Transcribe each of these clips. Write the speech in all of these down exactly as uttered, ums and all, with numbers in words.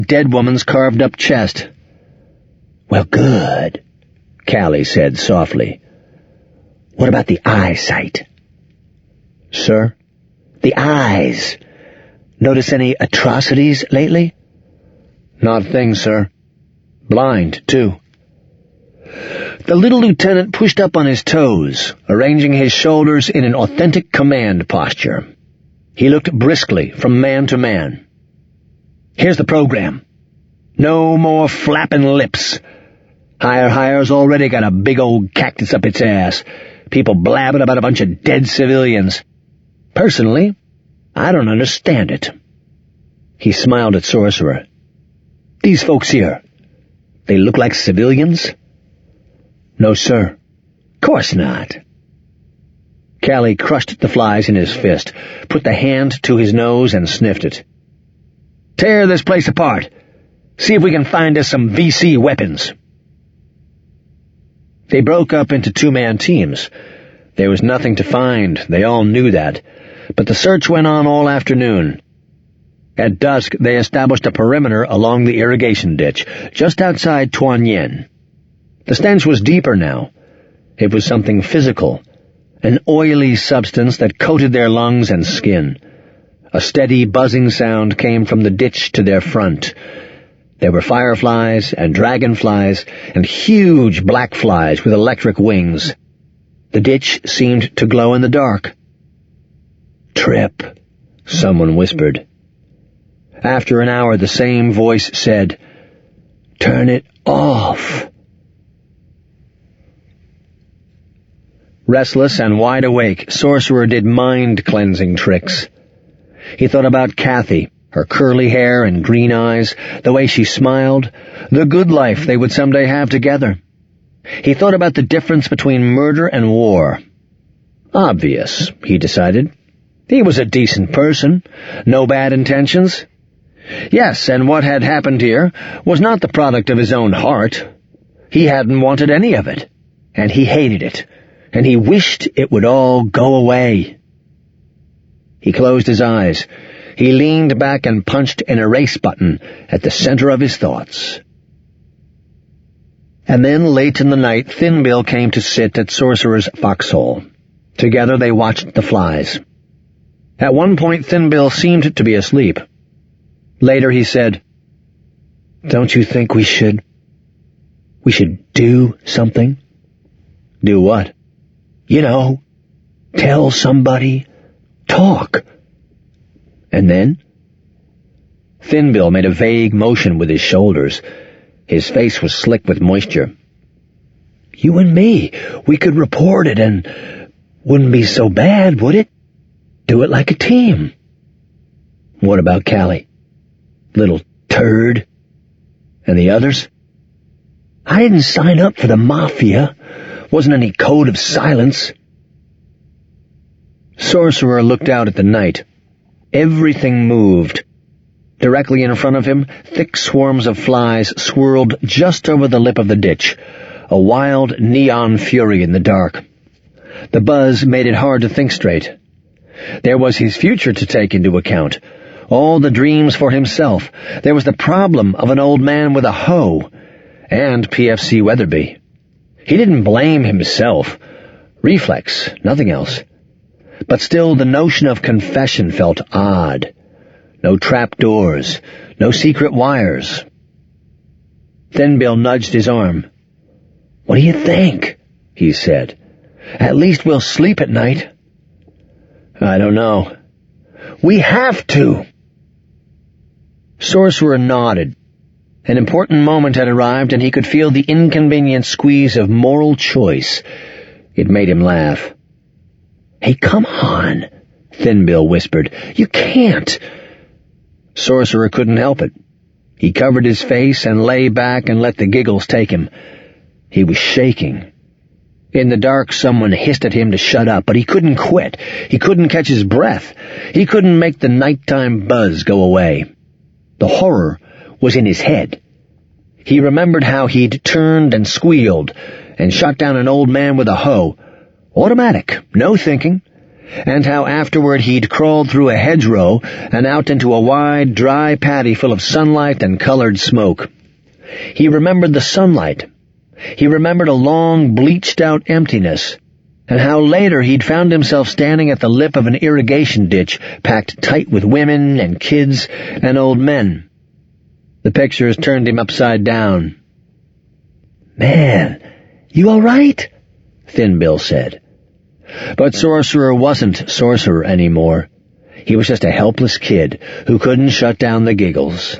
dead woman's carved-up chest. "Well, good," Callie said softly. "What about the eyesight?" "Sir?" "The eyes. Notice any atrocities lately?" "Not a thing, sir. Blind, too." The little lieutenant pushed up on his toes, arranging his shoulders in an authentic command posture. He looked briskly from man to man. "Here's the program. No more flapping lips. Higher Higher's already got a big old cactus up its ass. People blabbing about a bunch of dead civilians. Personally, I don't understand it." He smiled at Sorcerer. "These folks here, they look like civilians?" "No, sir." "Course not." Callie crushed the flies in his fist, put the hand to his nose and sniffed it. "Tear this place apart. See if we can find us some V C weapons." They broke up into two-man teams. There was nothing to find, they all knew that, but the search went on all afternoon. At dusk, they established a perimeter along the irrigation ditch, just outside Tuan Yen. The stench was deeper now. It was something physical, an oily substance that coated their lungs and skin. A steady buzzing sound came from the ditch to their front. There were fireflies and dragonflies and huge black flies with electric wings. The ditch seemed to glow in the dark. "Trip," someone whispered. After an hour, the same voice said, "Turn it off." Restless and wide awake, Sorcerer did mind-cleansing tricks. He thought about Kathy, her curly hair and green eyes, the way she smiled, the good life they would someday have together. He thought about the difference between murder and war. Obvious, he decided. He was a decent person, no bad intentions. Yes, and what had happened here was not the product of his own heart. He hadn't wanted any of it, and he hated it, and he wished it would all go away. He closed his eyes. He leaned back and punched an erase button at the center of his thoughts. And then, late in the night, Thin Bill came to sit at Sorcerer's foxhole. Together they watched the flies. At one point, Thin Bill seemed to be asleep. Later he said, "Don't you think we should... we should do something?" "Do what?" "You know, tell somebody, talk." "And then?" Thin Bill made a vague motion with his shoulders. His face was slick with moisture. "You and me, we could report it and wouldn't be so bad, would it? Do it like a team." "What about Callie? Little turd. And the others?" "I didn't sign up for the Mafia. Wasn't any code of silence." Sorcerer looked out at the night. Everything moved. Directly in front of him, thick swarms of flies swirled just over the lip of the ditch, a wild neon fury in the dark. The buzz made it hard to think straight. There was his future to take into account, all the dreams for himself. There was the problem of an old man with a hoe, and P F C Weatherby. He didn't blame himself. Reflex, nothing else. But still the notion of confession felt odd. No trapdoors, no secret wires. Thin Bill nudged his arm. "What do you think?" he said. "At least we'll sleep at night." "I don't know." "We have to." Sorcerer nodded. An important moment had arrived, and he could feel the inconvenient squeeze of moral choice. It made him laugh. "Hey, come on," Thin Bill whispered. "You can't." Sorcerer couldn't help it. He covered his face and lay back and let the giggles take him. He was shaking. In the dark, someone hissed at him to shut up, but he couldn't quit. He couldn't catch his breath. He couldn't make the nighttime buzz go away. The horror was in his head. He remembered how he'd turned and squealed and shot down an old man with a hoe. Automatic, no thinking. and how afterward he'd crawled through a hedgerow and out into a wide, dry paddy full of sunlight and colored smoke. He remembered the sunlight. He remembered a long, bleached-out emptiness, and how later he'd found himself standing at the lip of an irrigation ditch packed tight with women and kids and old men. The pictures turned him upside down. "Man, you all right?" Thin Bill said. But Sorcerer wasn't Sorcerer anymore. He was just a helpless kid who couldn't shut down the giggles.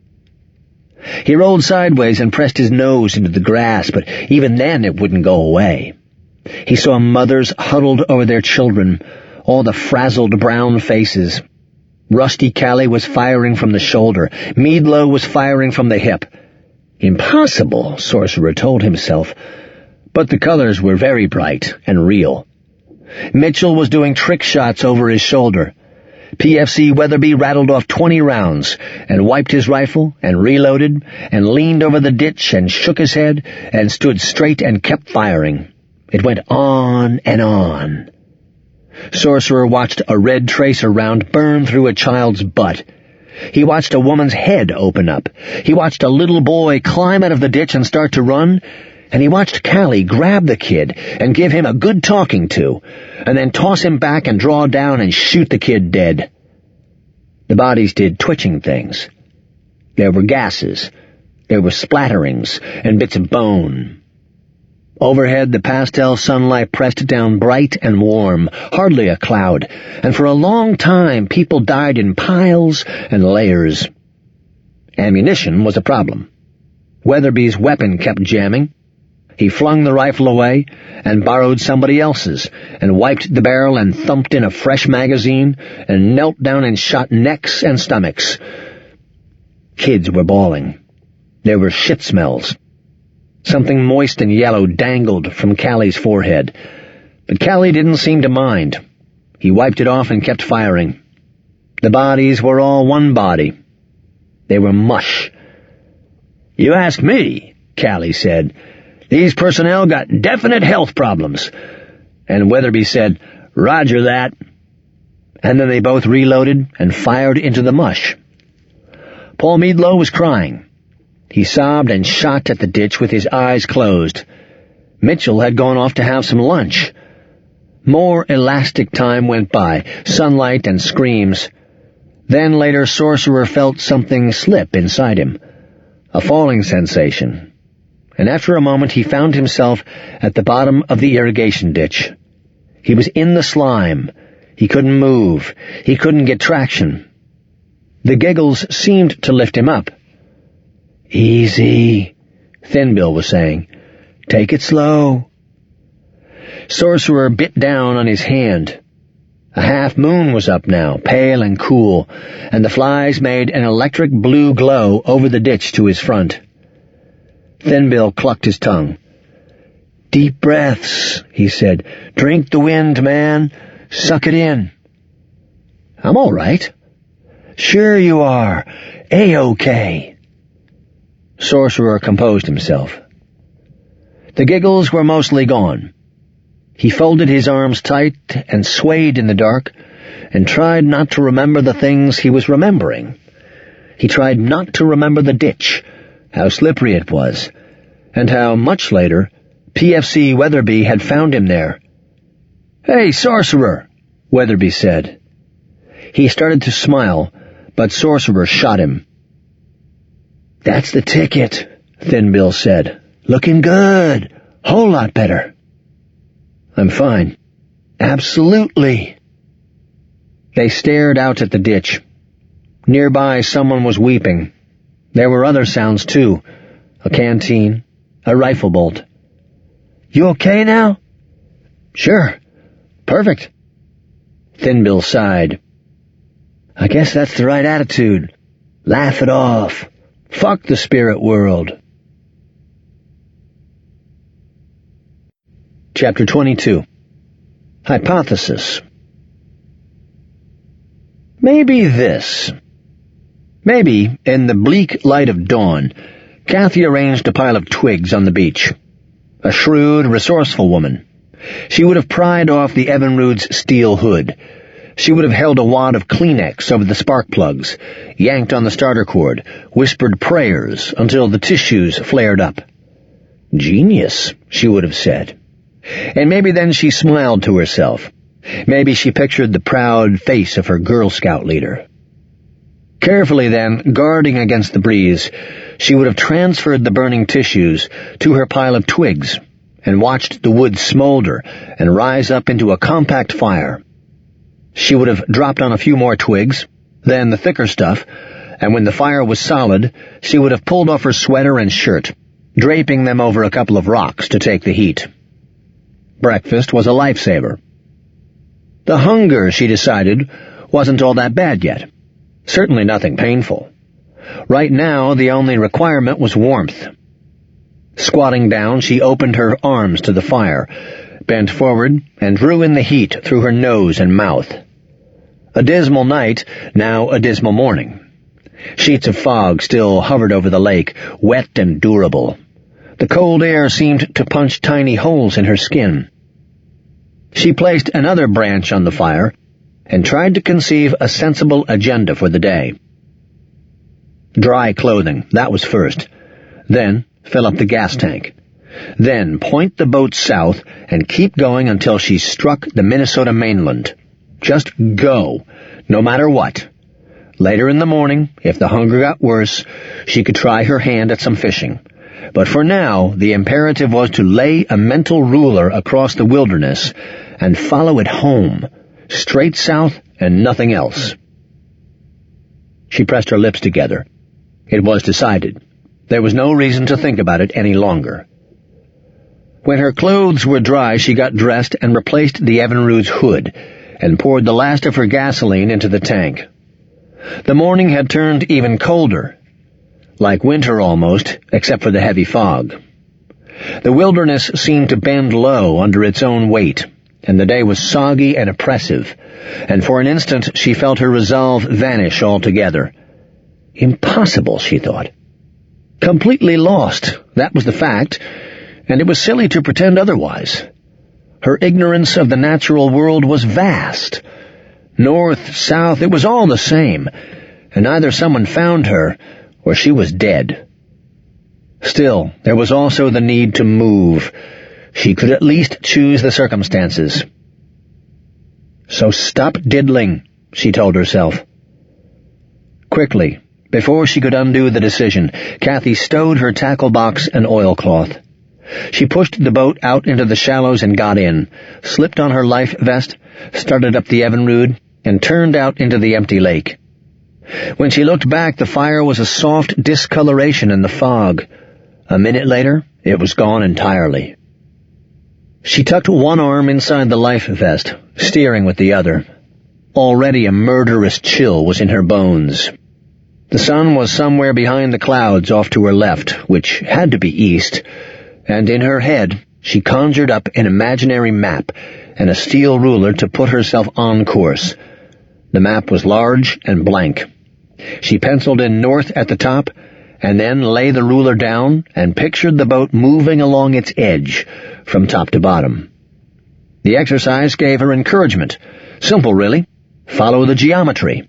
He rolled sideways and pressed his nose into the grass, but even then it wouldn't go away. He saw mothers huddled over their children, all the frazzled brown faces. Rusty Callie was firing from the shoulder. Meadlow was firing from the hip. Impossible, Sorcerer told himself, but the colors were very bright and real. Mitchell was doing trick shots over his shoulder. P F C Weatherby rattled off twenty rounds and wiped his rifle and reloaded and leaned over the ditch and shook his head and stood straight and kept firing. It went on and on. Sorcerer watched a red tracer round burn through a child's butt. He watched a woman's head open up. He watched a little boy climb out of the ditch and start to run, and he watched Callie grab the kid and give him a good talking to, and then toss him back and draw down and shoot the kid dead. The bodies did twitching things. There were gases. There were splatterings and bits of bone. Overhead, the pastel sunlight pressed down bright and warm, hardly a cloud, and for a long time people died in piles and layers. Ammunition was a problem. Weatherby's weapon kept jamming. He flung the rifle away and borrowed somebody else's and wiped the barrel and thumped in a fresh magazine and knelt down and shot necks and stomachs. Kids were bawling. There were shit smells. Something moist and yellow dangled from Callie's forehead, but Callie didn't seem to mind. He wiped it off and kept firing. The bodies were all one body. They were mush. "You ask me," Callie said. "These personnel got definite health problems." And Weatherby said, "Roger that." And then they both reloaded and fired into the mush. Paul Meadlow was crying. He sobbed and shot at the ditch with his eyes closed. Mitchell had gone off to have some lunch. More elastic time went by, sunlight and screams. Then later Sorcerer felt something slip inside him, a falling sensation. And after a moment he found himself at the bottom of the irrigation ditch. He was in the slime. He couldn't move. He couldn't get traction. The giggles seemed to lift him up. "Easy," Thin Bill was saying. "Take it slow." Sorcerer bit down on his hand. A half moon was up now, pale and cool, and the flies made an electric blue glow over the ditch to his front. Thin Bill clucked his tongue. "Deep breaths," he said. "Drink the wind, man. Suck it in." "I'm all right." "Sure you are. A-okay." Sorcerer composed himself. The giggles were mostly gone. He folded his arms tight and swayed in the dark and tried not to remember the things he was remembering. He tried not to remember the ditch, how slippery it was, and how, much later, P F C Weatherby had found him there. "Hey, Sorcerer," Weatherby said. He started to smile, but Sorcerer shot him. "That's the ticket," Thin Bill said. "Looking good. Whole lot better." "I'm fine." "Absolutely." They stared out at the ditch. Nearby someone was weeping. There were other sounds, too. A canteen, a rifle bolt. "You okay now?" "Sure. Perfect." Thin Bill sighed. "I guess that's the right attitude. Laugh it off. Fuck the spirit world." Chapter twenty-two. Hypothesis. Maybe this. Maybe, in the bleak light of dawn, Kathy arranged a pile of twigs on the beach. A shrewd, resourceful woman. She would have pried off the Evinrude's steel hood. She would have held a wad of Kleenex over the spark plugs, yanked on the starter cord, whispered prayers until the tissues flared up. Genius, she would have said. And maybe then she smiled to herself. Maybe she pictured the proud face of her Girl Scout leader. Carefully then, guarding against the breeze, she would have transferred the burning tissues to her pile of twigs and watched the wood smolder and rise up into a compact fire. She would have dropped on a few more twigs, then the thicker stuff, and when the fire was solid, she would have pulled off her sweater and shirt, draping them over a couple of rocks to take the heat. Breakfast was a lifesaver. The hunger, she decided, wasn't all that bad yet. Certainly nothing painful. Right now, the only requirement was warmth. Squatting down, she opened her arms to the fire, bent forward, and drew in the heat through her nose and mouth. A dismal night, now a dismal morning. Sheets of fog still hovered over the lake, wet and durable. The cold air seemed to punch tiny holes in her skin. She placed another branch on the fire and tried to conceive a sensible agenda for the day. Dry clothing, that was first. Then fill up the gas tank. Then point the boat south and keep going until she struck the Minnesota mainland. Just go, no matter what. Later in the morning, if the hunger got worse, she could try her hand at some fishing. But for now, the imperative was to lay a mental ruler across the wilderness and follow it home, straight south and nothing else. She pressed her lips together. It was decided. There was no reason to think about it any longer. When her clothes were dry, she got dressed and replaced the Evinrude's hood and poured the last of her gasoline into the tank. The morning had turned even colder, like winter almost, except for the heavy fog. The wilderness seemed to bend low under its own weight, and the day was soggy and oppressive, and for an instant she felt her resolve vanish altogether. Impossible, she thought. Completely lost, that was the fact, and it was silly to pretend otherwise. Her ignorance of the natural world was vast. North, south, it was all the same, and either someone found her or she was dead. Still, there was also the need to move. She could at least choose the circumstances. So stop diddling, she told herself. Quickly, before she could undo the decision, Kathy stowed her tackle box and oilcloth. She pushed the boat out into the shallows and got in, slipped on her life vest, started up the Evinrude, and turned out into the empty lake. When she looked back, the fire was a soft discoloration in the fog. A minute later, it was gone entirely. She tucked one arm inside the life vest, steering with the other. Already a murderous chill was in her bones. The sun was somewhere behind the clouds off to her left, which had to be east, and in her head she conjured up an imaginary map and a steel ruler to put herself on course. The map was large and blank. She penciled in north at the top, and then lay the ruler down and pictured the boat moving along its edge from top to bottom. The exercise gave her encouragement. Simple, really. Follow the geometry.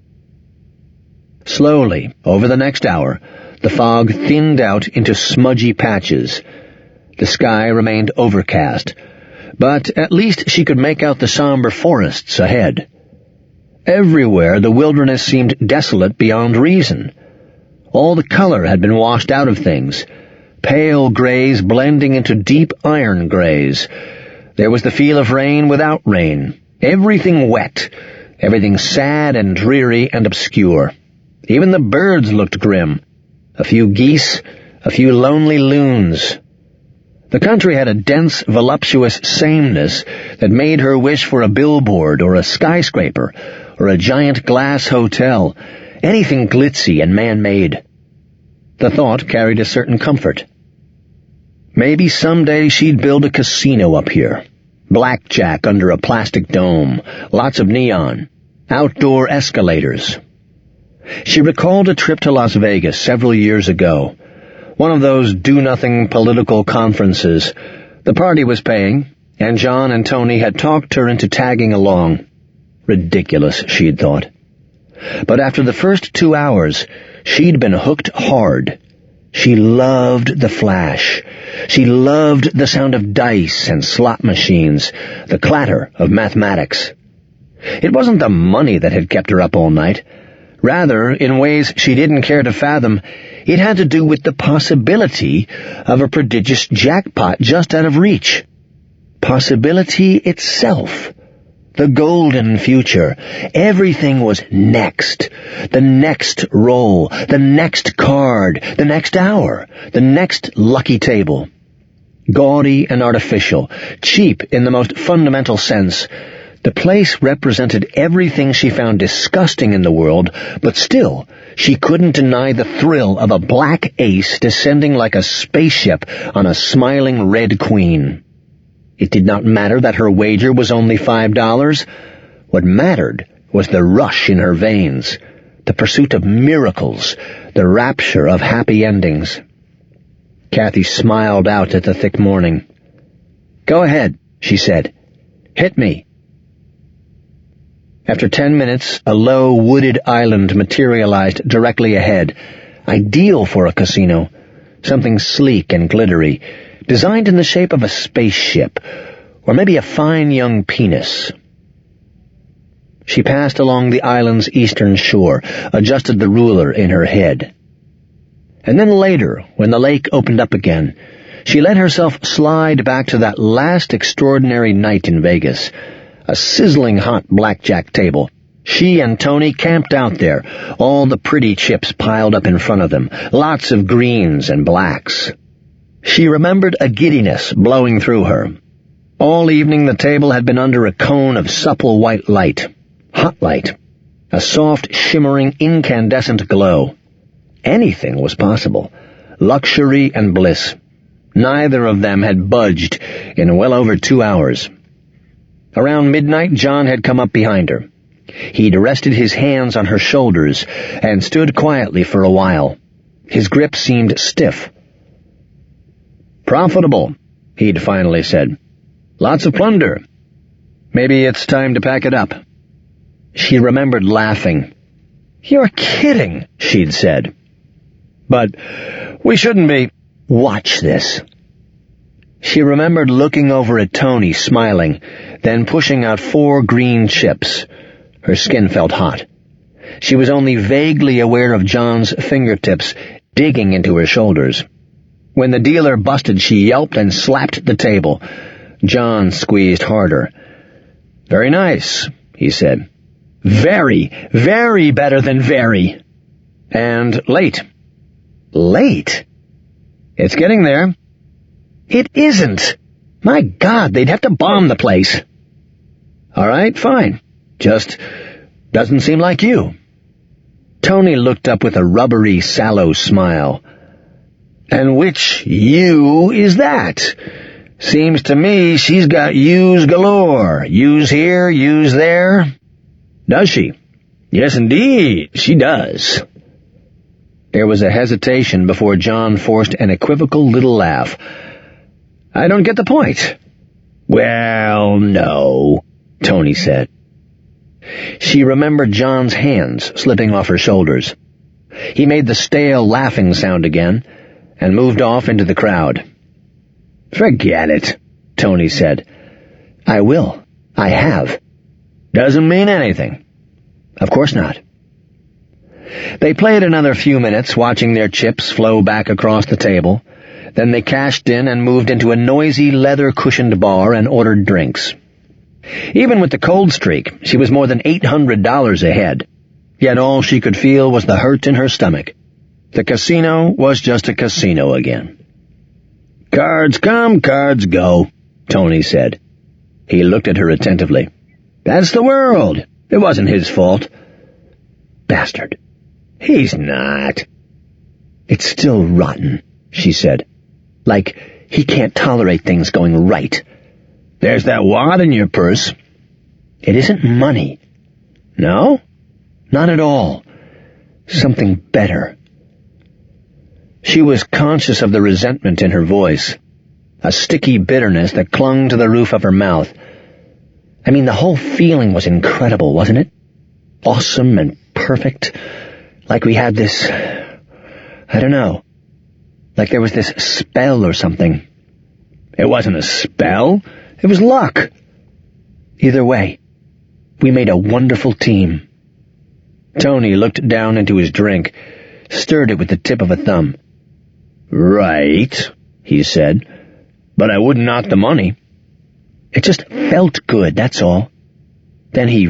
Slowly, over the next hour, the fog thinned out into smudgy patches. The sky remained overcast, but at least she could make out the somber forests ahead. Everywhere the wilderness seemed desolate beyond reason. All the color had been washed out of things, pale grays blending into deep iron grays. There was the feel of rain without rain, everything wet, everything sad and dreary and obscure. Even the birds looked grim. A few geese, a few lonely loons. The country had a dense, voluptuous sameness that made her wish for a billboard or a skyscraper or a giant glass hotel, anything glitzy and man-made. The thought carried a certain comfort. Maybe someday she'd build a casino up here. Blackjack under a plastic dome, lots of neon, outdoor escalators. She recalled a trip to Las Vegas several years ago. One of those do-nothing political conferences. The party was paying, and John and Tony had talked her into tagging along. Ridiculous, she'd thought. But after the first two hours, she'd been hooked hard. She loved the flash. She loved the sound of dice and slot machines, the clatter of mathematics. It wasn't the money that had kept her up all night. Rather, in ways she didn't care to fathom, it had to do with the possibility of a prodigious jackpot just out of reach. Possibility itself. The golden future. Everything was next. The next roll, the next card, the next hour, the next lucky table. Gaudy and artificial, cheap in the most fundamental sense, the place represented everything she found disgusting in the world, but still, she couldn't deny the thrill of a black ace descending like a spaceship on a smiling red queen. It did not matter that her wager was only five dollars. What mattered was the rush in her veins, the pursuit of miracles, the rapture of happy endings. Kathy smiled out at the thick morning. "Go ahead," she said. "Hit me." After ten minutes, a low, wooded island materialized directly ahead, ideal for a casino, something sleek and glittery, designed in the shape of a spaceship, or maybe a fine young penis. She passed along the island's eastern shore, adjusted the ruler in her head. And then later, when the lake opened up again, she let herself slide back to that last extraordinary night in Vegas, a sizzling hot blackjack table. She and Tony camped out there, all the pretty chips piled up in front of them, lots of greens and blacks. She remembered a giddiness blowing through her. All evening the table had been under a cone of supple white light, hot light, a soft, shimmering, incandescent glow. Anything was possible. Luxury and bliss. Neither of them had budged in well over two hours. Around midnight, John had come up behind her. He'd rested his hands on her shoulders and stood quietly for a while. His grip seemed stiff. "Profitable," he'd finally said. "Lots of plunder. Maybe it's time to pack it up." She remembered laughing. "You're kidding," she'd said. "But we shouldn't be." "Watch this." She remembered looking over at Tony, smiling, then pushing out four green chips. Her skin felt hot. She was only vaguely aware of John's fingertips digging into her shoulders. When the dealer busted, she yelped and slapped the table. John squeezed harder. "Very nice," he said. "Very, very better than very. And late." "Late?" "It's getting there." "It isn't. My God, they'd have to bomb the place." "All right, fine. Just doesn't seem like you." Tony looked up with a rubbery, sallow smile. "And which you is that? Seems to me she's got yous galore. Yous here, yous there." "Does she?" "Yes, indeed, she does." There was a hesitation before John forced an equivocal little laugh. "I don't get the point." "Well, no," Tony said. She remembered John's hands slipping off her shoulders. He made the stale laughing sound again and moved off into the crowd. "Forget it," Tony said. "I will. I have." "Doesn't mean anything." "Of course not." They played another few minutes, watching their chips flow back across the table. Then they cashed in and moved into a noisy, leather-cushioned bar and ordered drinks. Even with the cold streak, she was more than eight hundred dollars ahead. Yet all she could feel was the hurt in her stomach. The casino was just a casino again. "Cards come, cards go," Tony said. He looked at her attentively. "That's the world. It wasn't his fault." "Bastard." "He's not." "It's still rotten," she said. "Like, he can't tolerate things going right." "There's that wad in your purse." "It isn't money." "No?" "Not at all. Something better." She was conscious of the resentment in her voice. a sticky bitterness that clung to the roof of her mouth. I mean, the whole feeling was incredible, wasn't it? Awesome and perfect. Like we had this... I don't know. Like there was this spell or something. It wasn't a spell. It was luck. Either way, we made a wonderful team. Tony looked down into his drink, stirred it with the tip of a thumb. Right, he said, but I wouldn't knock the money. It just felt good, that's all. Then he